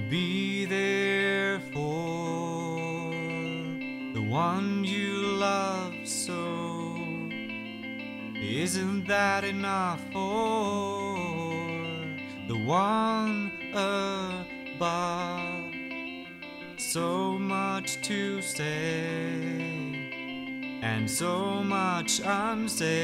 be there for the one you love so. Isn't that enough for the one above? So much to say and so much unsaid.